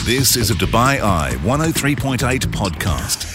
This is a Dubai Eye 103.8 podcast.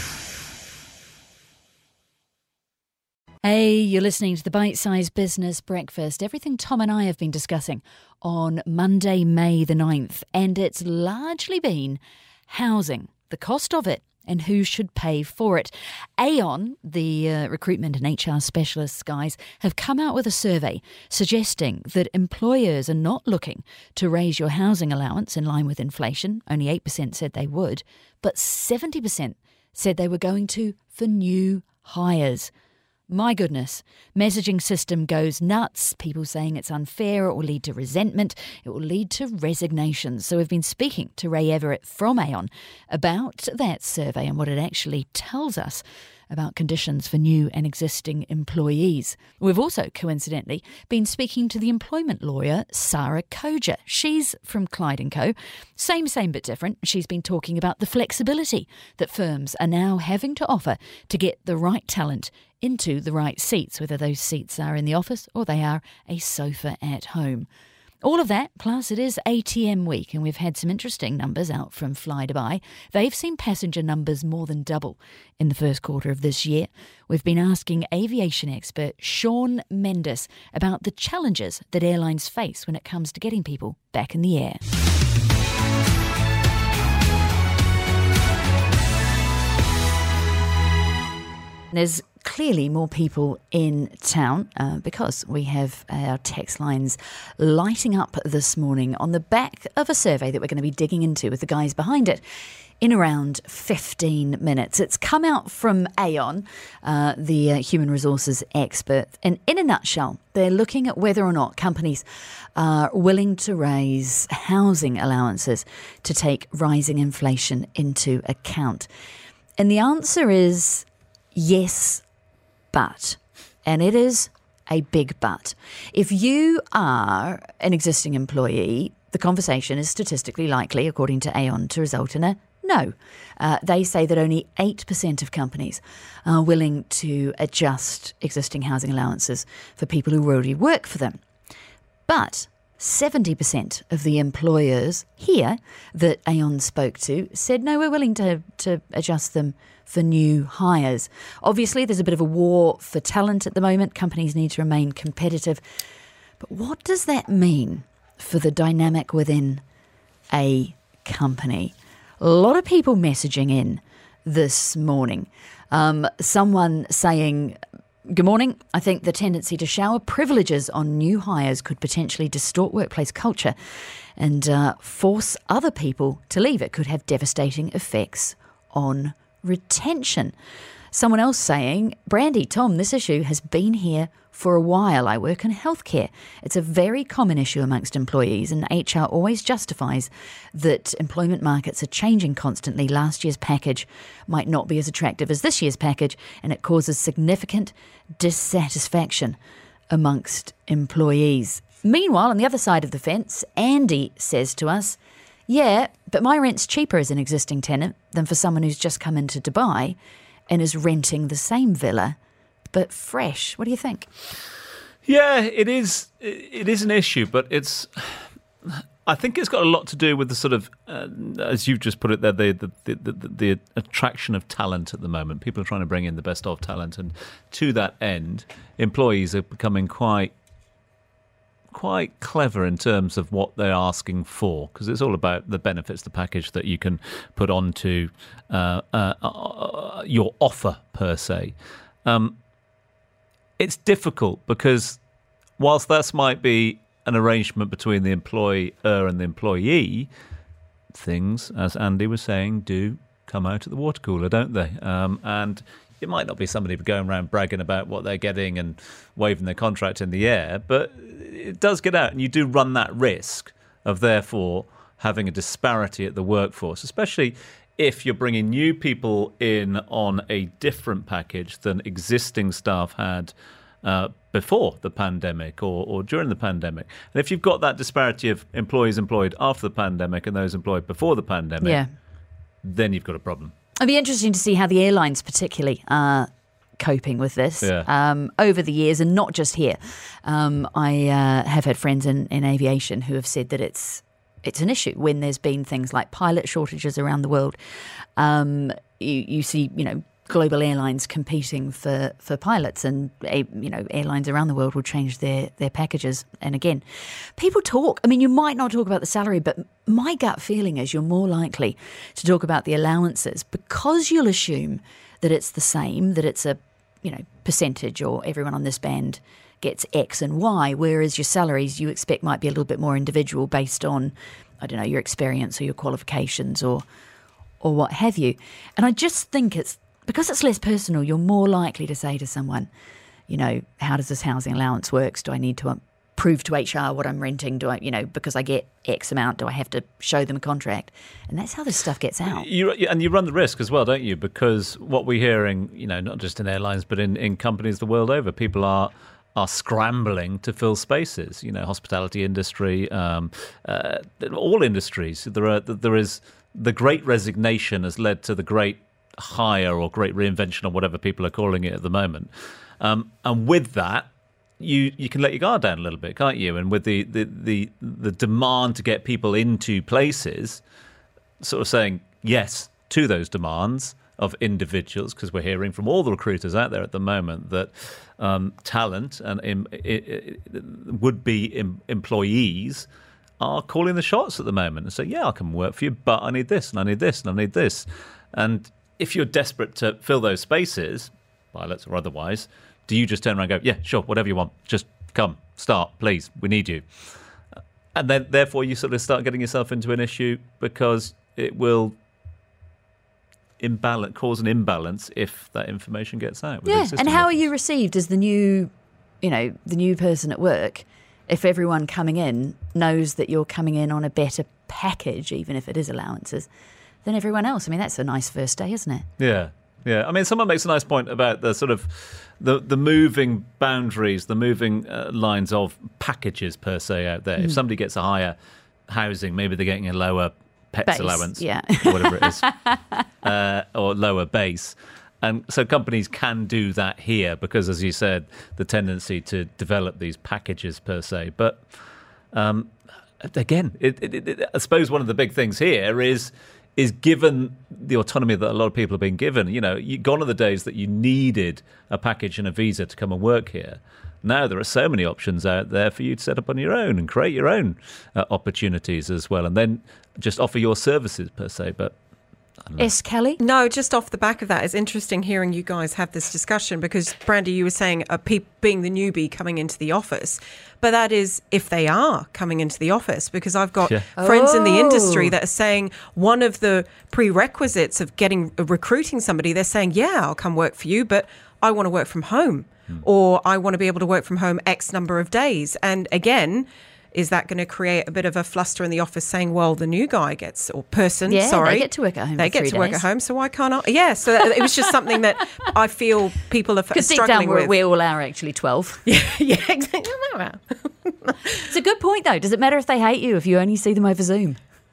Hey, you're listening to the Bite-Sized Business Breakfast. Everything Tom and I have been discussing on Monday, May the 9th. And it's largely been housing, the cost of it, and who should pay for it. Aon, the recruitment and HR specialists guys, have come out with a survey suggesting that employers are not looking to raise your housing allowance in line with inflation. Only 8% said they would, but 70% said they were going to for new hires. My goodness, messaging system goes nuts. People saying it's unfair, it will lead to resentment, it will lead to resignations. So we've been speaking to Ray Everett from Aon about that survey and what it actually tells us about conditions for new and existing employees. We've also, coincidentally, been speaking to the employment lawyer, Sarah Koja. She's from Clyde & Co. Same but different. She's been talking about the flexibility that firms are now having to offer to get the right talent into the right seats, whether those seats are in the office or they are a sofa at home. All of that, plus it is ATM week, and we've had some interesting numbers out from Fly Dubai. They've seen passenger numbers more than double in the first quarter of this year. We've been asking aviation expert Sean Mendes about the challenges that airlines face when it comes to getting people back in the air. There's clearly more people in town because we have our text lines lighting up this morning on the back of a survey that we're going to be digging into with the guys behind it in around 15 minutes. It's come out from Aon, the human resources expert, and in a nutshell, they're looking at whether or not companies are willing to raise housing allowances to take rising inflation into account. And the answer is yes, but. And it is a big but. If you are an existing employee, the conversation is statistically likely, according to Aon, to result in a no. They say that only 8% of companies are willing to adjust existing housing allowances for people who already work for them. But 70% of the employers here that Aon spoke to said, no, we're willing to adjust them for new hires. Obviously, there's a bit of a war for talent at the moment. Companies need to remain competitive. But what does that mean for the dynamic within a company? A lot of people messaging in this morning. Someone saying, good morning. I think the tendency to shower privileges on new hires could potentially distort workplace culture and force other people to leave. It could have devastating effects on retention. Someone else saying, Brandy, Tom, this issue has been here for a while. I work in healthcare. It's a very common issue amongst employees, and HR always justifies that employment markets are changing constantly. Last year's package might not be as attractive as this year's package, and it causes significant dissatisfaction amongst employees. Meanwhile, on the other side of the fence, Andy says to us, yeah, but my rent's cheaper as an existing tenant than for someone who's just come into Dubai and is renting the same villa, but fresh. What do you think? Yeah, it is an issue, but I think it's got a lot to do with the sort of, as you've just put it there, the attraction of talent at the moment. People are trying to bring in the best of talent, and to that end, employees are becoming quite clever in terms of what they're asking for, because it's all about the benefits, the package that you can put onto your offer per se. It's difficult because whilst that might be an arrangement between the employer and the employee, things, as Andy was saying, do come out at the water cooler, don't they? And it might not be somebody going around bragging about what they're getting and waving their contract in the air, but it does get out, and you do run that risk of therefore having a disparity at the workforce, especially if you're bringing new people in on a different package than existing staff had before the pandemic or during the pandemic. And if you've got that disparity of employees employed after the pandemic and those employed before the pandemic, then you've got a problem. It'd be interesting to see how the airlines particularly are coping with this over the years, and not just here. I have had friends in aviation who have said that it's it's an issue when there's been things like pilot shortages around the world. You see, global airlines competing for pilots, and airlines around the world will change their packages. And again, people talk. I mean, you might not talk about the salary, but my gut feeling is you're more likely to talk about the allowances, because you'll assume that it's the same, that it's a percentage, or everyone on this band gets X and Y, whereas your salaries you expect might be a little bit more individual based on, I don't know, your experience or your qualifications or what have you. And I just think because it's less personal, you're more likely to say to someone, how does this housing allowance work? Do I need to prove to HR what I'm renting? Do I, because I get X amount, do I have to show them a contract? And that's how this stuff gets out. And you run the risk as well, don't you? Because what we're hearing, not just in airlines, but in companies the world over, people are scrambling to fill spaces. Hospitality industry, all industries. There is the Great Resignation has led to the Great Hire or Great Reinvention or whatever people are calling it at the moment. And with that, you can let your guard down a little bit, can't you? And with the demand to get people into places, sort of saying yes to those demands of individuals, because we're hearing from all the recruiters out there at the moment that talent and would-be employees are calling the shots at the moment and say, yeah, I can work for you, but I need this and I need this and I need this. And if you're desperate to fill those spaces, pilots or otherwise, do you just turn around and go, yeah, sure, whatever you want, just come, start, please, we need you. And then therefore you sort of start getting yourself into an issue, because it will cause an imbalance if that information gets out. Yeah, and how are you received as the new person at work if everyone coming in knows that you're coming in on a better package, even if it is allowances, than everyone else? I mean, that's a nice first day, isn't it? Yeah. I mean, someone makes a nice point about the sort of the moving boundaries, the moving lines of packages per se out there. If somebody gets a higher housing, maybe they're getting a lower PETS allowance, or whatever it is, or lower base. And so companies can do that here because, as you said, the tendency to develop these packages per se. But again, I suppose one of the big things here is given the autonomy that a lot of people have been given. Gone are the days that you needed a package and a visa to come and work here. Now there are so many options out there for you to set up on your own and create your own opportunities as well, and then just offer your services per se. But S. Kelly? No, just off the back of that, it's interesting hearing you guys have this discussion, because, Brandy, you were saying being the newbie coming into the office. But that is if they are coming into the office, because I've got friends in the industry that are saying one of the prerequisites of recruiting somebody, they're saying, yeah, I'll come work for you, but I want to work from home, or I want to be able to work from home X number of days. And again, is that going to create a bit of a fluster in the office saying, well, the new guy gets, or person, they get to work at home. They get to work at home, so why can't I? Yeah, so it was just something that I feel people are struggling with. We all are actually 12. Yeah, exactly. It's a good point, though. Does it matter if they hate you if you only see them over Zoom?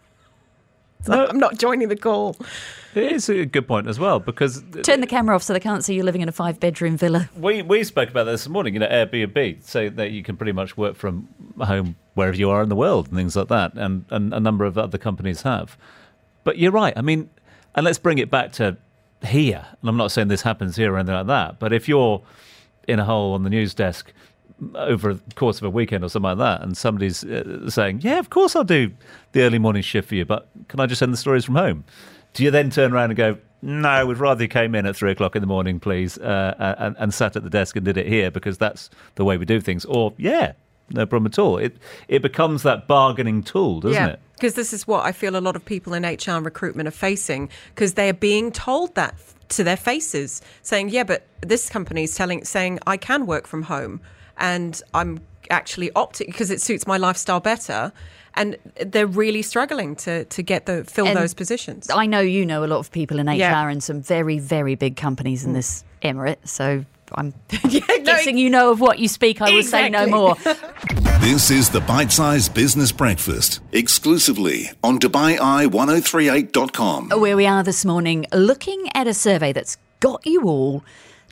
So I'm not joining the call. It is a good point as well, because turn the camera off so they can't see you living in a 5-bedroom villa. We spoke about this morning, Airbnb, so that you can pretty much work from home wherever you are in the world and things like that, and a number of other companies have. But you're right. I mean, and let's bring it back to here. And I'm not saying this happens here or anything like that, but if you're in a hole on the news desk over the course of a weekend or something like that, and somebody's saying, yeah, of course I'll do the early morning shift for you, but can I just send the stories from home? Do you then turn around and go, no, we'd rather you came in at 3 o'clock in the morning, please, and sat at the desk and did it here because that's the way we do things? Or, yeah, no problem at all. It becomes that bargaining tool, doesn't it? Because this is what I feel a lot of people in HR and recruitment are facing, because they're being told that to their faces, saying, yeah, but this company is saying I can work from home and I'm actually opting because it suits my lifestyle better. And they're really struggling to fill those positions. I know you know a lot of people in HR and some very, very big companies in this emirate. So I'm guessing you know of what you speak. I will say no more. This is the Bite-Sized Business Breakfast, exclusively on DubaiEye1038.com. Where we are this morning, looking at a survey that's got you all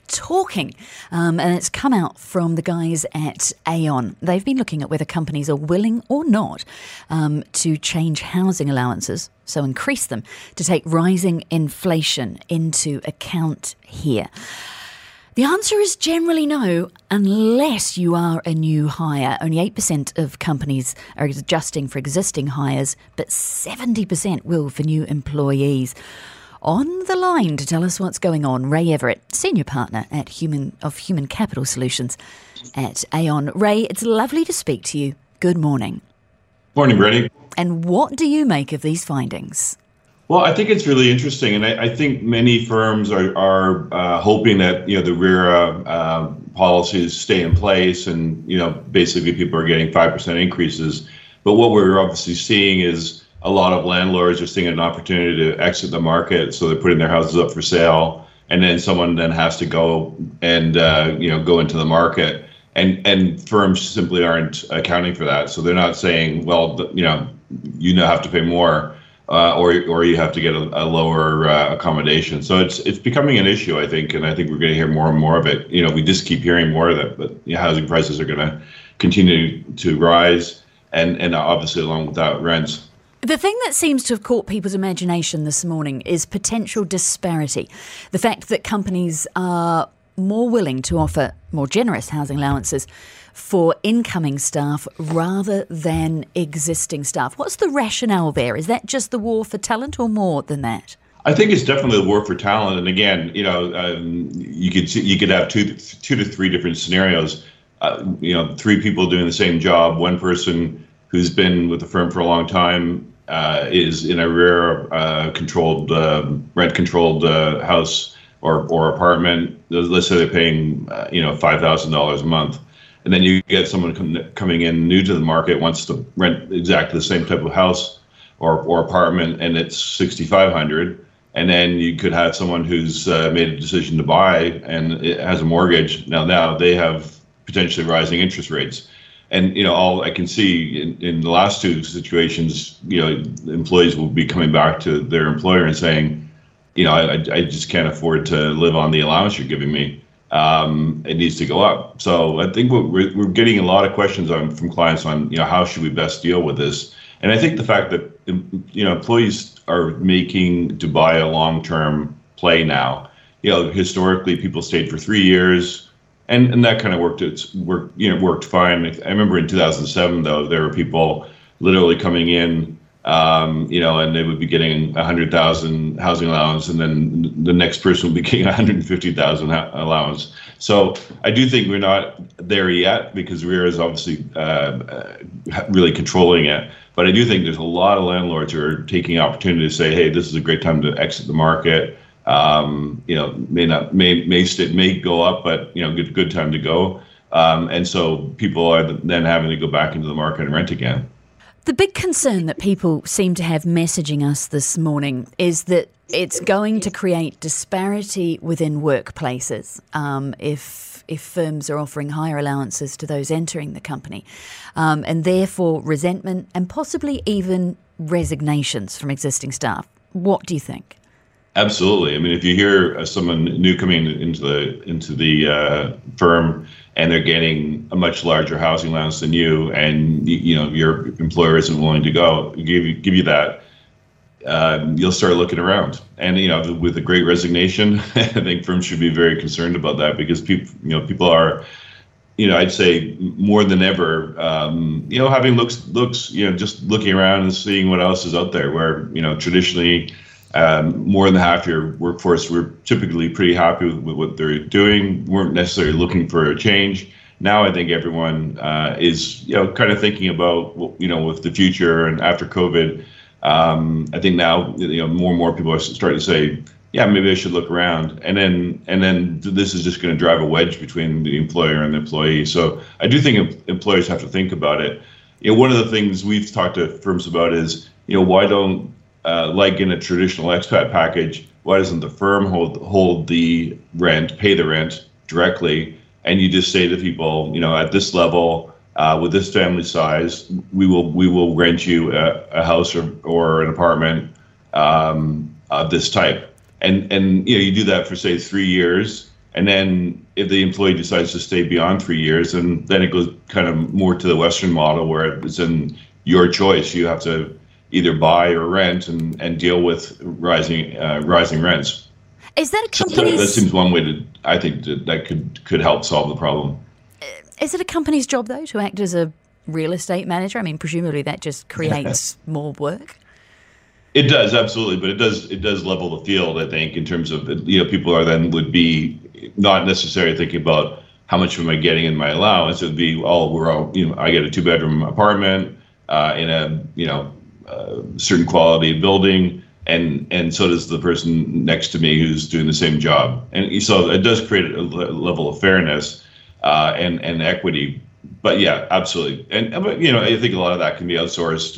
talking, and it's come out from the guys at Aon. They've been looking at whether companies are willing or not to change housing allowances, so increase them, to take rising inflation into account here. The answer is generally no, unless you are a new hire. Only 8% of companies are adjusting for existing hires, but 70% will for new employees. On the line to tell us what's going on, Ray Everett, Senior Partner at Human Capital Solutions at Aon. Ray, it's lovely to speak to you. Good morning. Morning, Brenny. And what do you make of these findings? Well, I think it's really interesting, and I think many firms are hoping that the RERA policies stay in place, and basically people are getting 5% increases. But what we're obviously seeing is a lot of landlords are seeing an opportunity to exit the market, so they're putting their houses up for sale, and then someone then has to go and go into the market, and firms simply aren't accounting for that. So they're not saying, well, you have to pay more. Or you have to get a lower accommodation. So it's becoming an issue, I think, and I think we're going to hear more and more of it. We just keep hearing more of it, but housing prices are going to continue to rise, and obviously along with that, rents. The thing that seems to have caught people's imagination this morning is potential disparity. The fact that companies are more willing to offer more generous housing allowances for incoming staff rather than existing staff. What's the rationale there? Is that just the war for talent or more than that? I think it's definitely the war for talent. And again, you could have two to three different scenarios. 3 people doing the same job. One person who's been with the firm for a long time is in a rent-controlled house or apartment. Let's say they're paying $5,000 a month. And then you get someone coming in new to the market, wants to rent exactly the same type of house or apartment, and it's $6,500. And then you could have someone who's made a decision to buy and it has a mortgage. Now they have potentially rising interest rates. And all I can see in the last two situations, employees will be coming back to their employer and saying, I just can't afford to live on the allowance you're giving me. It needs to go up. So I think we're getting a lot of questions from clients on how should we best deal with this. And I think the fact that employees are making Dubai a long-term play now. Historically people stayed for 3 years, and that kind of worked fine. I remember in 2007 though, there were people literally coming in. And they would be getting 100,000 housing allowance, and then the next person would be getting 150,000 allowance. So I do think we're not there yet because RERA is obviously really controlling it. But I do think there's a lot of landlords who are taking opportunity to say, hey, this is a great time to exit the market. May go up, but good time to go. And so people are then having to go back into the market and rent again. The big concern that people seem to have messaging us this morning is that it's going to create disparity within workplaces if firms are offering higher allowances to those entering the company, and therefore resentment and possibly even resignations from existing staff. What do you think? Absolutely. I mean, if you hear someone new coming into the firm and they're getting a much larger housing allowance than you, and your employer isn't willing to give you that, you'll start looking around. And with the Great Resignation, I think firms should be very concerned about that because people are, I'd say more than ever, having looks, just looking around and seeing what else is out there. Where traditionally. More than half your workforce were typically pretty happy with what they're doing, weren't necessarily looking for a change. Now I think everyone is kind of thinking about with the future and after COVID. I think now more and more people are starting to say, yeah, maybe I should look around, and then this is just going to drive a wedge between the employer and the employee. So I do think employers have to think about it. One of the things we've talked to firms about is why don't like in a traditional expat package, why doesn't the firm hold the rent, pay the rent directly, and you just say to people, at this level, with this family size, we will rent you a house or an apartment of this type, and you do that for say 3 years, And then if the employee decides to stay beyond 3 years, and then it goes kind of more to the Western model where it's in your choice. You have to either buy or rent and deal with rising rents. Is that a company's... So that seems one way that could help solve the problem. Is it a company's job, though, to act as a real estate manager? I mean, presumably that just creates more work. It does, absolutely, but it does level the field, I think, in terms of, people would be not necessarily thinking about how much am I getting in my allowance. It would be, I get a 2-bedroom apartment in a certain quality building, and so does the person next to me who's doing the same job. And so it does create a level of fairness and equity. But yeah, absolutely. And I think a lot of that can be outsourced,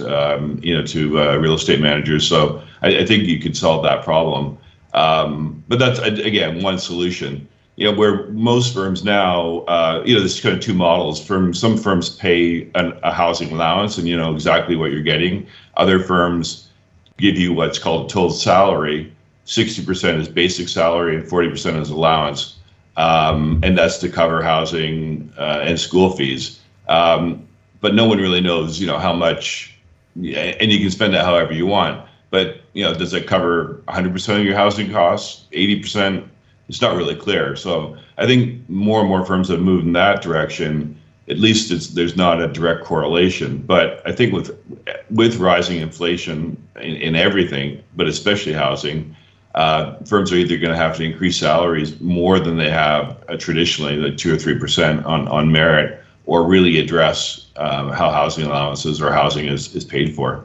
to real estate managers. So I think you could solve that problem. But that's, again, one solution. Where most firms now, there's kind of two models. Some firms pay a housing allowance and you know exactly what you're getting. Other firms give you what's called total salary. 60% is basic salary and 40% is allowance. And that's to cover housing and school fees. But no one really knows, how much, and you can spend that however you want. But, does it cover 100% of your housing costs, 80%? It's not really clear. So I think more and more firms have moved in that direction. At least there's not a direct correlation. But I think with rising inflation in everything, but especially housing, firms are either going to have to increase salaries more than they have traditionally, like 2 or 3% on merit, or really address how housing allowances or housing is paid for.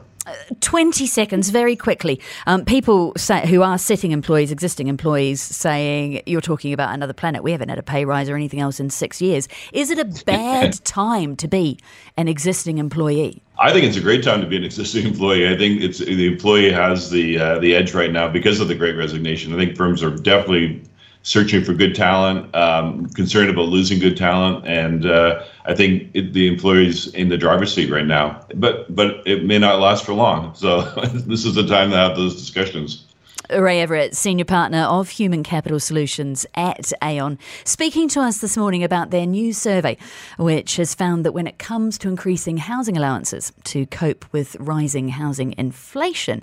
20 seconds, very quickly. People who are sitting employees, existing employees, saying, you're talking about another planet. We haven't had a pay rise or anything else in 6 years. Is it a bad time to be an existing employee? I think it's a great time to be an existing employee. I think the employee has the edge right now because of the Great Resignation. I think firms are definitely searching for good talent, concerned about losing good talent, and I think the employee's in the driver's seat right now. But it may not last for long. So this is the time to have those discussions. Ray Everett, Senior Partner of Human Capital Solutions at Aon, speaking to us this morning about their new survey, which has found that when it comes to increasing housing allowances to cope with rising housing inflation,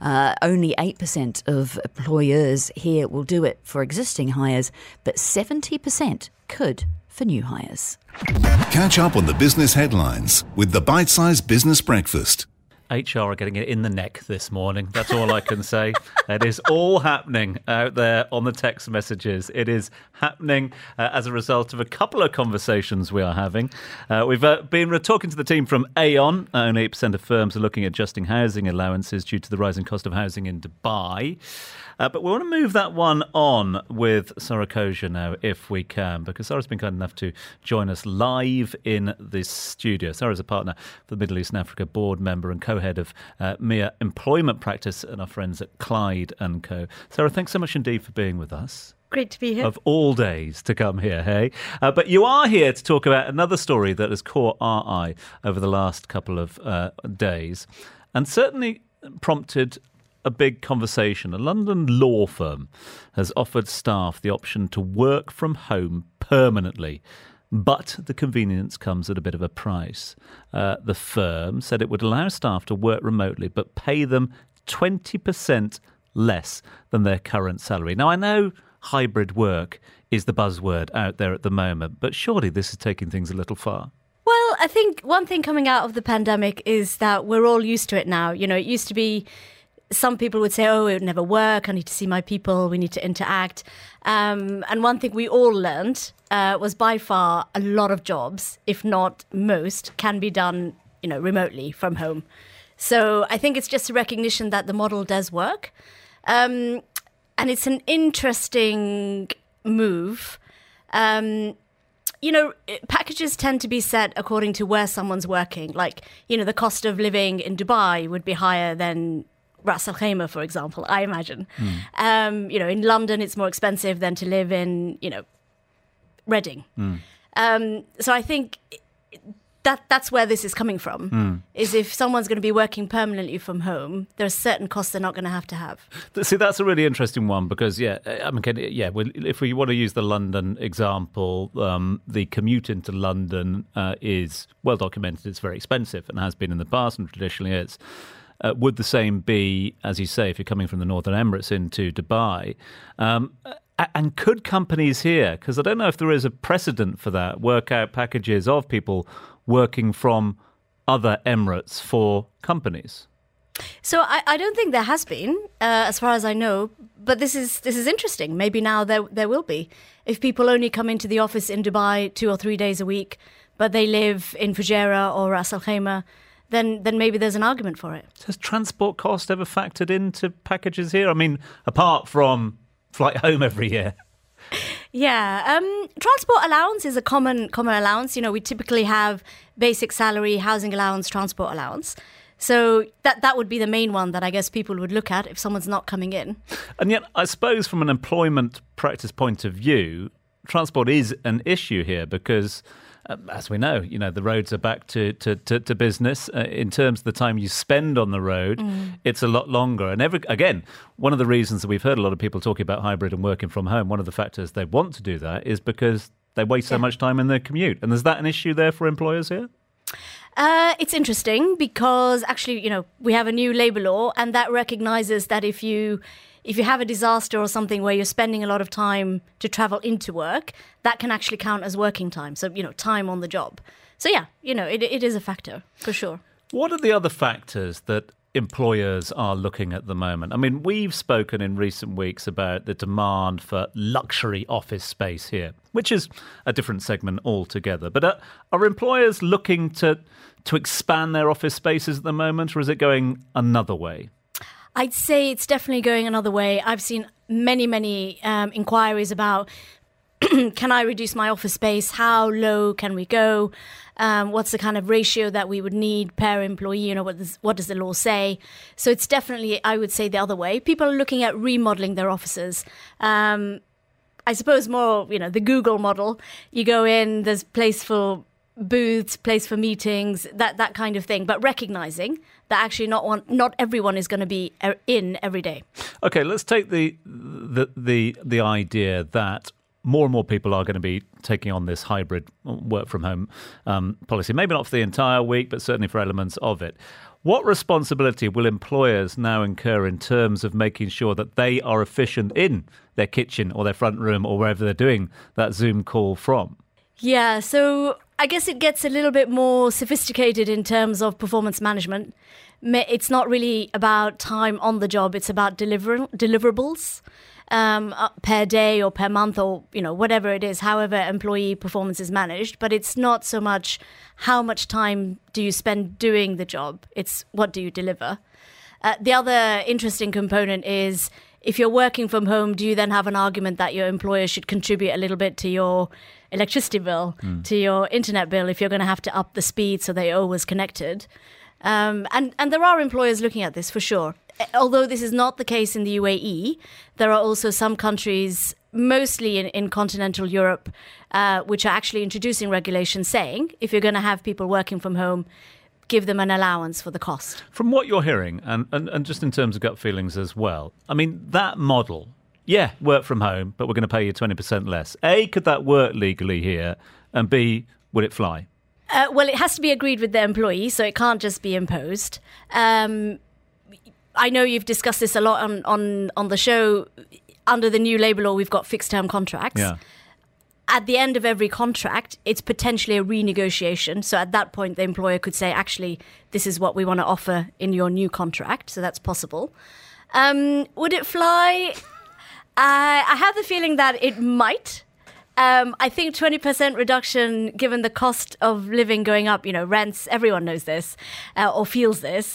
only 8% of employers here will do it for existing hires, but 70% could for new hires. Catch up on the business headlines with the Bite-Size Business Breakfast. HR are getting it in the neck this morning. That's all I can say. It is all happening out there on the text messages. It is happening as a result of a couple of conversations we are having. We've been talking to the team from Aon. Only 8% of firms are looking at adjusting housing allowances due to the rising cost of housing in Dubai. But we want to move that one on with Sarah Kosher now, if we can, because Sarah's been kind enough to join us live in this studio. Sarah's a partner for the Middle East and Africa board member and co-head of MIA Employment Practice and our friends at Clyde & Co. Sarah, thanks so much indeed for being with us. Great to be here. Of all days to come here, hey? But you are here to talk about another story that has caught our eye over the last couple of days and certainly prompted a big conversation. A London law firm has offered staff the option to work from home permanently, but the convenience comes at a bit of a price. The firm said it would allow staff to work remotely, but pay them 20% less than their current salary. Now, I know hybrid work is the buzzword out there at the moment, but surely this is taking things a little far. Well, I think one thing coming out of the pandemic is that we're all used to it now. You know, it used to be some people would say, oh, it would never work. I need to see my people. We need to interact. And one thing we all learned was by far a lot of jobs, if not most, can be done, remotely from home. So I think it's just a recognition that the model does work. And it's an interesting move. Packages tend to be set according to where someone's working. Like, the cost of living in Dubai would be higher than Ras Al Khaimah, for example, I imagine. In London, it's more expensive than to live in, Reading. So I think that's where this is coming from, is if someone's going to be working permanently from home, there are certain costs they're not going to have. See, that's a really interesting one because, if we want to use the London example, the commute into London is well documented. It's very expensive and has been in the past and traditionally is. Would the same be, as you say, if you're coming from the Northern Emirates into Dubai? And could companies here, because I don't know if there is a precedent for that, work out packages of people working from other Emirates for companies? So I don't think there has been, as far as I know. But this is interesting. Maybe now there will be. If people only come into the office in Dubai 2 or 3 days a week, but they live in Fujairah or Ras Al Khaimah, then maybe there's an argument for it. Has transport cost ever factored into packages here? I mean, apart from flight home every year. Yeah, transport allowance is a common allowance. You know, we typically have basic salary, housing allowance, transport allowance. So that would be the main one that I guess people would look at if someone's not coming in. And yet, I suppose from an employment practice point of view, transport is an issue here because, as we know, the roads are back to business. In terms of the time you spend on the road, it's a lot longer. And again, one of the reasons that we've heard a lot of people talking about hybrid and working from home, one of the factors they want to do that is because they waste so much time in their commute. And is that an issue there for employers here? It's interesting because actually, we have a new labour law and that recognises that if you have a disaster or something where you're spending a lot of time to travel into work, that can actually count as working time. So, time on the job. So, yeah, it is a factor for sure. What are the other factors that employers are looking at the moment? I mean, we've spoken in recent weeks about the demand for luxury office space here, which is a different segment altogether. But are employers looking to expand their office spaces at the moment, or is it going another way? I'd say it's definitely going another way. I've seen many inquiries about, can I reduce my office space? How low can we go? What's the kind of ratio that we would need per employee? What does the law say? So it's definitely, I would say, the other way. People are looking at remodeling their offices. I suppose more, the Google model. You go in, there's place for booths, place for meetings, that kind of thing, but recognizing that actually not everyone is going to be in every day. Okay, let's take the idea that more and more people are going to be taking on this hybrid work from home policy, maybe not for the entire week, but certainly for elements of it. What responsibility will employers now incur in terms of making sure that they are efficient in their kitchen or their front room or wherever they're doing that Zoom call from? Yeah, so I guess it gets a little bit more sophisticated in terms of performance management. It's not really about time on the job, it's about deliverables per day or per month or, whatever it is, however employee performance is managed. But it's not so much how much time do you spend doing the job, it's what do you deliver. The other interesting component is if you're working from home, do you then have an argument that your employer should contribute a little bit to your electricity bill, to your internet bill, if you're going to have to up the speed so they're always connected? And there are employers looking at this for sure. Although this is not the case in the UAE, there are also some countries, mostly in continental Europe, which are actually introducing regulations saying if you're going to have people working from home, give them an allowance for the cost. From what you're hearing, and just in terms of gut feelings as well, I mean, that model, yeah, work from home, but we're going to pay you 20% less. A, could that work legally here? And B, would it fly? Well, it has to be agreed with the employee, so it can't just be imposed. I know you've discussed this a lot on the show. Under the new labour law, we've got fixed-term contracts. Yeah. At the end of every contract, it's potentially a renegotiation. So at that point, the employer could say, actually, this is what we want to offer in your new contract. So that's possible. Would it fly? I have the feeling that it might. I think 20% reduction, given the cost of living going up, rents, everyone knows this or feels this.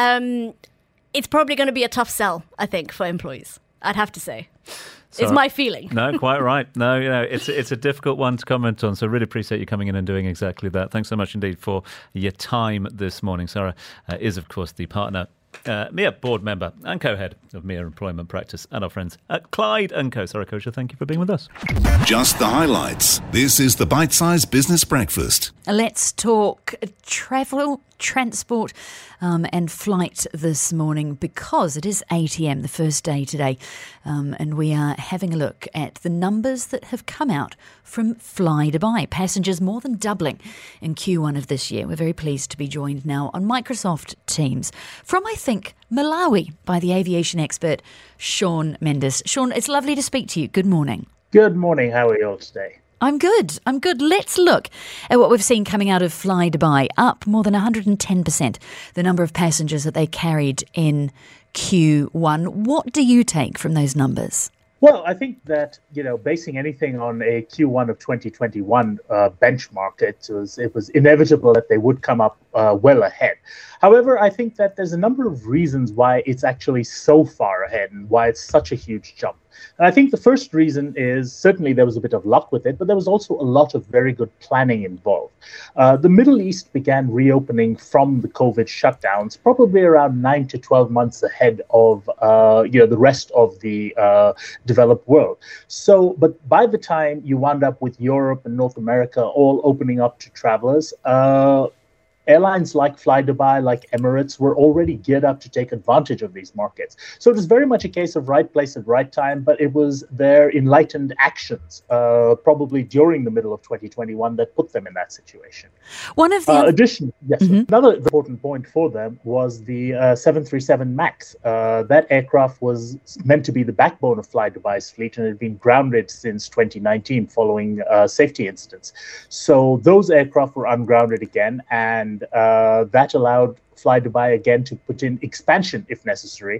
It's probably going to be a tough sell, I think, for employees, I'd have to say. It's my feeling. No, quite right. No, it's a difficult one to comment on. So I really appreciate you coming in and doing exactly that. Thanks so much indeed for your time this morning. Sara is, of course, the partner Mia, board member and co-head of Mia Employment Practice, and our friends at Clyde & Co. Sarah Kosher, thank you for being with us. Just the highlights. This is the Bite Size Business Breakfast. Let's talk travel, transport and flight this morning, because it is ATM, the first day today, and we are having a look at the numbers that have come out from Fly Dubai. Passengers more than doubling in Q1 of this year. We're very pleased to be joined now on Microsoft Teams from, I think, Malawi by the aviation expert Sean Mendes. Sean, it's lovely to speak to you. Good morning. Good morning. How are you all today? I'm good. Let's look at what we've seen coming out of Fly Dubai. Up more than 110%, the number of passengers that they carried in Q1. What do you take from those numbers? Well, I think that, basing anything on a Q1 of 2021 benchmark, it was inevitable that they would come up well ahead. However, I think that there's a number of reasons why it's actually so far ahead and why it's such a huge jump. And I think the first reason is certainly there was a bit of luck with it, but there was also a lot of very good planning involved. The Middle East began reopening from the COVID shutdowns probably around 9 to 12 months ahead of the rest of the developed world. So, but by the time you wound up with Europe and North America all opening up to travelers, airlines like Fly Dubai, like Emirates, were already geared up to take advantage of these markets. So it was very much a case of right place at right time, but it was their enlightened actions, probably during the middle of 2021, that put them in that situation. One of the Another important point for them was the 737 MAX. That aircraft was meant to be the backbone of Fly Dubai's fleet and had been grounded since 2019 following safety incidents. So those aircraft were ungrounded again, and that allowed Fly Dubai again to put in expansion if necessary,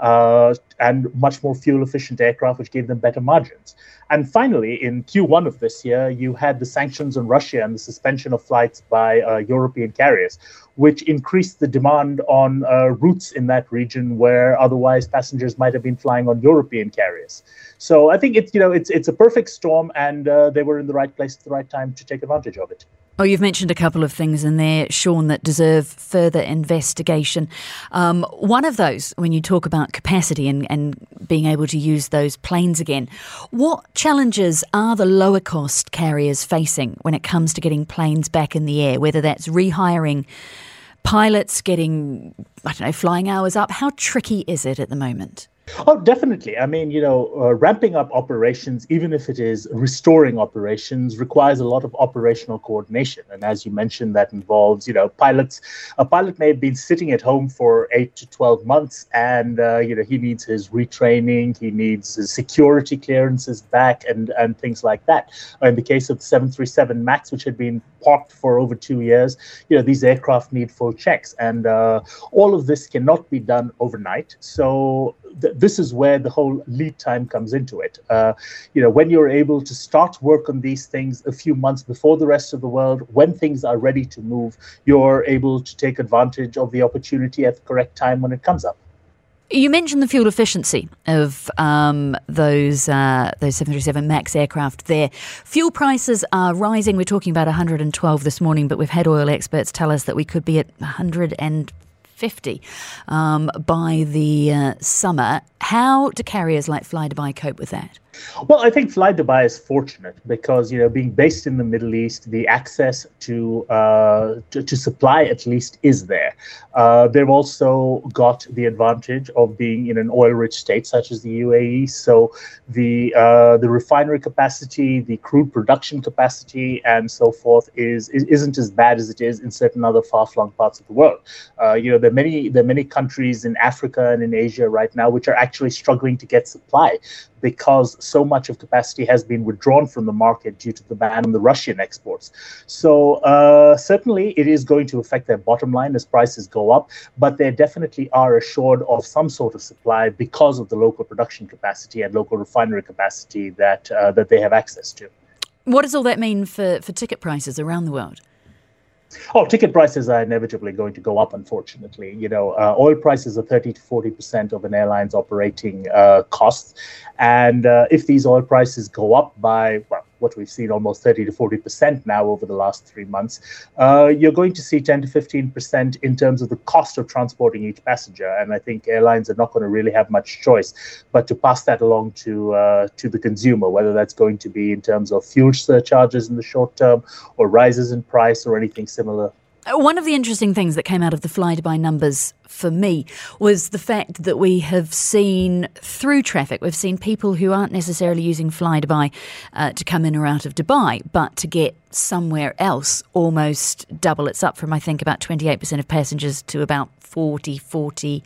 and much more fuel-efficient aircraft, which gave them better margins. And finally, in Q1 of this year, you had the sanctions on Russia and the suspension of flights by European carriers, which increased the demand on routes in that region where otherwise passengers might have been flying on European carriers. So I think it's a perfect storm, and they were in the right place at the right time to take advantage of it. Oh, you've mentioned a couple of things in there, Sean, that deserve further investigation. One of those, when you talk about capacity and being able to use those planes again, what challenges are the lower cost carriers facing when it comes to getting planes back in the air, whether that's rehiring pilots, getting, flying hours up? How tricky is it at the moment? Oh, definitely. I mean, ramping up operations, even if it is restoring operations, requires a lot of operational coordination. And as you mentioned, that involves, pilots. A pilot may have been sitting at home for 8 to 12 months, and, he needs his retraining, he needs his security clearances back, and things like that. In the case of the 737 MAX, which had been parked for over 2 years, these aircraft need full checks. And all of this cannot be done overnight. So this is where the whole lead time comes into it. When you're able to start work on these things a few months before the rest of the world, when things are ready to move, you're able to take advantage of the opportunity at the correct time when it comes up. You mentioned the fuel efficiency of those 737 MAX aircraft there. Fuel prices are rising. We're talking about 112 this morning, but we've had oil experts tell us that we could be at 150 by the summer. How do carriers like Fly Dubai cope with that? Well, I think Fly Dubai is fortunate because, being based in the Middle East, the access to supply at least is there. They've also got the advantage of being in an oil-rich state such as the UAE. So the refinery capacity, the crude production capacity, and so forth isn't as bad as it is in certain other far-flung parts of the world. There are many countries in Africa and in Asia right now which are actually struggling to get supply because so much of capacity has been withdrawn from the market due to the ban on the Russian exports. So certainly it is going to affect their bottom line as prices go up, but they definitely are assured of some sort of supply because of the local production capacity and local refinery capacity that they have access to. What does all that mean for ticket prices around the world? Oh, ticket prices are inevitably going to go up, unfortunately. Oil prices are 30 to 40% of an airline's operating costs. And if these oil prices go up by, what we've seen, almost 30 to 40% now over the last 3 months, you're going to see 10 to 15% in terms of the cost of transporting each passenger. And I think airlines are not going to really have much choice but to pass that along to the consumer, whether that's going to be in terms of fuel surcharges in the short term or rises in price or anything similar. One of the interesting things that came out of the Flydubai numbers for me was the fact that we have seen through traffic, we've seen people who aren't necessarily using Flydubai to come in or out of Dubai, but to get somewhere else almost double. It's up from, I think, about 28% of passengers to about 42.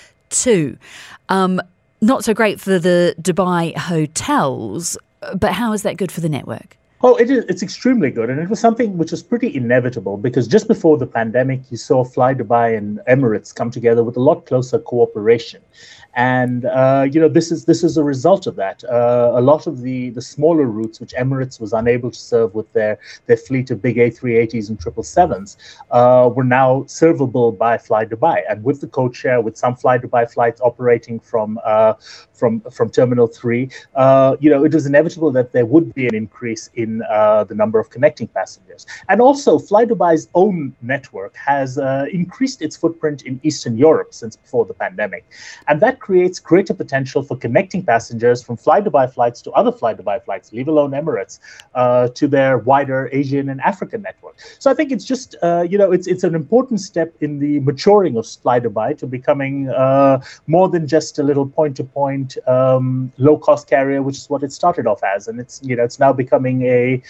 Not so great for the Dubai hotels, but how is that good for the network? Oh, it's extremely good. And it was something which was pretty inevitable because just before the pandemic, you saw Flydubai and Emirates come together with a lot closer cooperation. And, this is a result of that. A lot of the smaller routes, which Emirates was unable to serve with their fleet of big A380s and 777s, were now servable by Flydubai. And with the code share, with some Flydubai flights operating from Terminal 3, it was inevitable that there would be an increase in the number of connecting passengers. And also, Flydubai's own network has increased its footprint in Eastern Europe since before the pandemic. And that creates greater potential for connecting passengers from Flydubai flights to other Flydubai flights, leave alone Emirates, to their wider Asian and African network. So I think it's just, it's an important step in the maturing of Flydubai to becoming more than just a little point-to-point low-cost carrier, which is what it started off as. And it's now becoming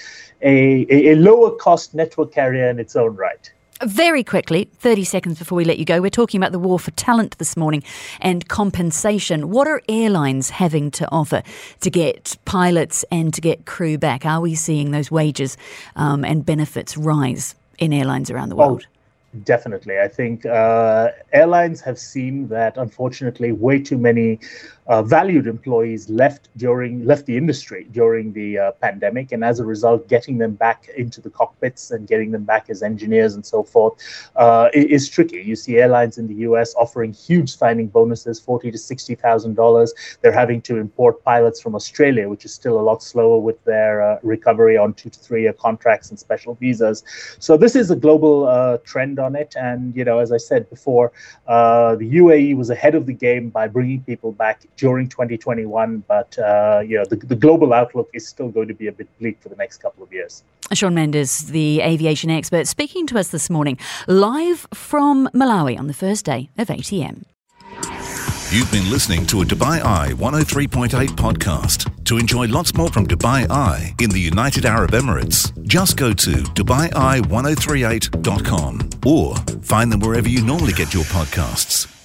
a lower-cost network carrier in its own right. Very quickly, 30 seconds before we let you go, we're talking about the war for talent this morning and compensation. What are airlines having to offer to get pilots and to get crew back? Are we seeing those wages and benefits rise in airlines around the world? Definitely. I think airlines have seen that, unfortunately, way too many valued employees left the industry during the pandemic. And as a result, getting them back into the cockpits and getting them back as engineers and so forth is tricky. You see airlines in the US offering huge signing bonuses, $40,000 to $60,000. They're having to import pilots from Australia, which is still a lot slower with their recovery on 2 to 3 year contracts and special visas. So this is a global trend on it. And, as I said before, the UAE was ahead of the game by bringing people back during 2021, but the global outlook is still going to be a bit bleak for the next couple of years. Shaun Mendes, the aviation expert, speaking to us this morning, live from Malawi on the first day of ATM. You've been listening to a Dubai Eye 103.8 podcast. To enjoy lots more from Dubai Eye in the United Arab Emirates, just go to DubaiEye1038.com or find them wherever you normally get your podcasts.